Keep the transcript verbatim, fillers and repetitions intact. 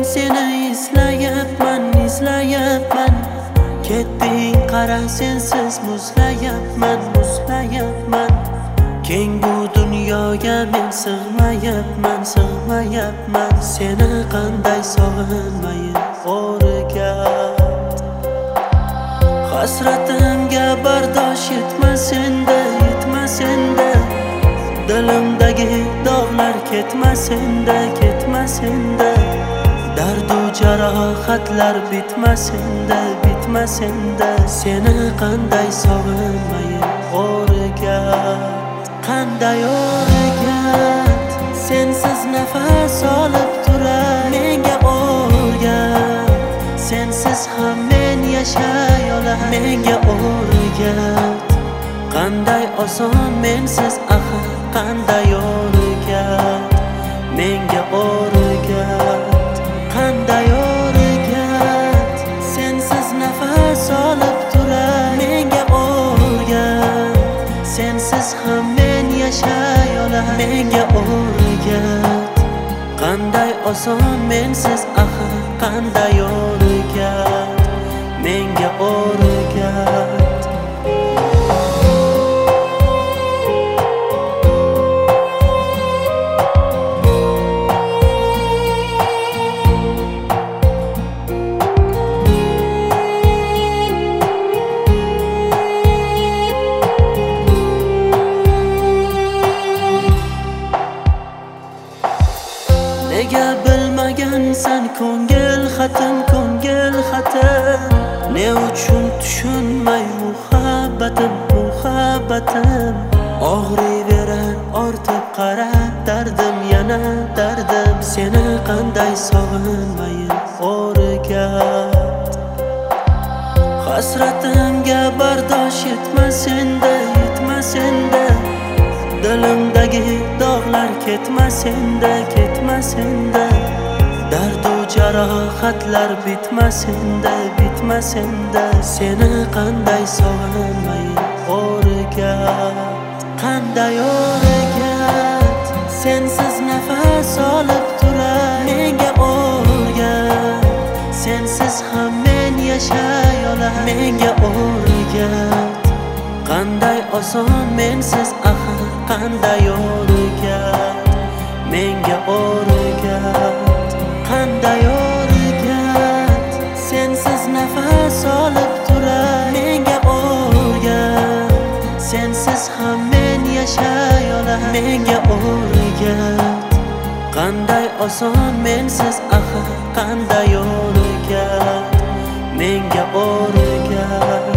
seni izlayapman, izlayapman. Ketding qara sensiz muzlayapman, muzlayapman. Keng bu dunyoga men sig'mayapman, sig'mayapman. Seni qanday sog'inmayin o'rgat. Hasratimga bardosh yetmas endi, yetmas endi. Dilimdagi dog'lar ketmas endi, ketmas endi. Dardu jarohatlar bitmas endi, bitmas endi. Seni qanday sog'inmayin o'rgat, qanday o'rgat. Sensiz nafas olib turay menga o'rgat. Sensiz ham men yashay olay menga o'rgat. Qanday oson mensiz axir, qanday o'rgat menga o'rgat. Qanday o'rgat. Sensiz nafas olib turay menga o'rgat. Sensiz ham men yashay olay menga o'rgat. Qanday oson mensiz axir, qanday o'rgat menga o'rgat. Nega bilmagansan ko'ngil xatim, ko'ngil xatim. Ne uchun tushunmay muhabbatim, muhabbatim. Og'riyverar ortib qara dardim, yana dardim. Seni qanday sog'inmayin o'rgat. Hasratimga bardosh yetmas endi, yetmas endi. Dilimdagi dog'lar ketmas endi, ketmas endi. Dardu jarohatlar bitmas endi, bitmas endi. Seni qanday sog'inmayin o'rgat, qanday o'rgat. Sensiz nafas olib turay menga o'rgat. Sensiz ham men yashay olay menga o'rgat. Qanday oson mensiz axir, qanday o'rgat menga o'rgat. Qanday o'rgat. Sensiz nafas olib turay menga o'rgat. Sensiz ham men yashay olay menga o'rgat. Qanday oson mensiz axir, qanday o'rgat menga o'rgat.